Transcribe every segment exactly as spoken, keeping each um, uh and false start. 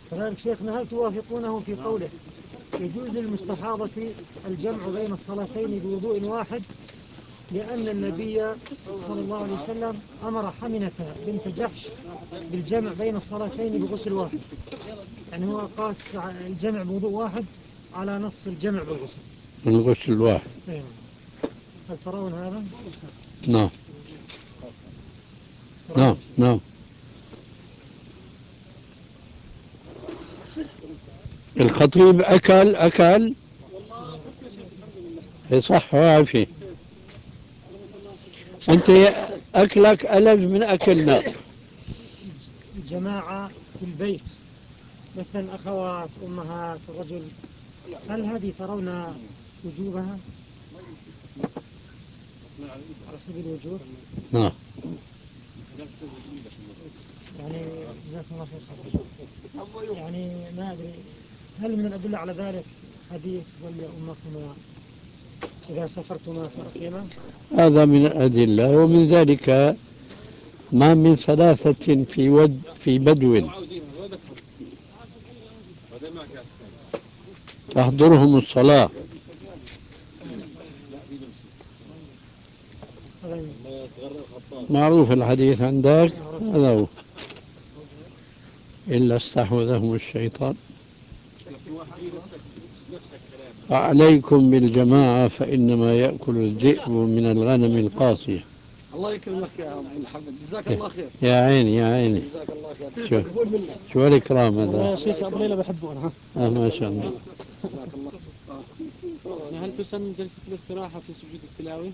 كذلك شيخنا هل توافقونه في قوله يجوز للمستحاضة الجمع بين الصلاتين بوضوء واحد لأن النبي صلى الله عليه وسلم أمر حمنة بنت جحش بالجمع بين الصلاتين بغسل واحد، يعني هو قاس الجمع بوضوء واحد على نص الجمع بالغسل الغسل الواحد. أيوة. هل ترون هذا؟ نعم نعم نعم. الخطيب أكل أكل صح وعافية. أنت أكلك ألذ من أكلنا. الجماعة في البيت مثل أخوات أمهات رجل، هل هذه ترون وجوبها على سبيل الوجوب؟ نعم. يعني جزاكم الله خير. يعني ما أدري هل من الأدلة على ذلك حديث ولي أمكما إذا سافرتما فأقيما؟ هذا من الأدلة، ومن ذلك ما من ثلاثة في ود في بدو تحضرهم الصلاة، معروف الحديث عندك هذا هو، إلا استحوذهم الشيطان. عليكم بالجماعة فإنما يأكل الذئب من الغنم القاصية. الله يكرمك يا أبو محمد، جزاك الله خير. يا عيني يا عيني. جزاك الله خير. شو شو الإكرام هذا؟ يا شيخ أبو ليلى بحبه أنا. آه ما شاء الله. جزاك الله. هل تسن جلسة الاستراحة في سجود التلاوة؟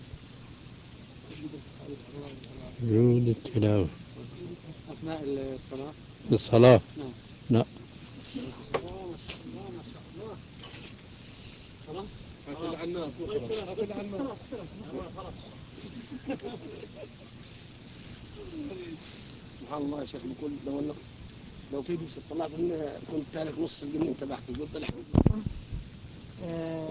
سجود التلاوة أثناء الصلاة؟ الصلاة؟ نعم. لا. خلاص؟ خلاص عنا خلاص عنا خلاص. سبحان الله يا شيخ، بقول لو انك لو في دوسة طلعت كنت تارك نص الجنين تبعك قلت لك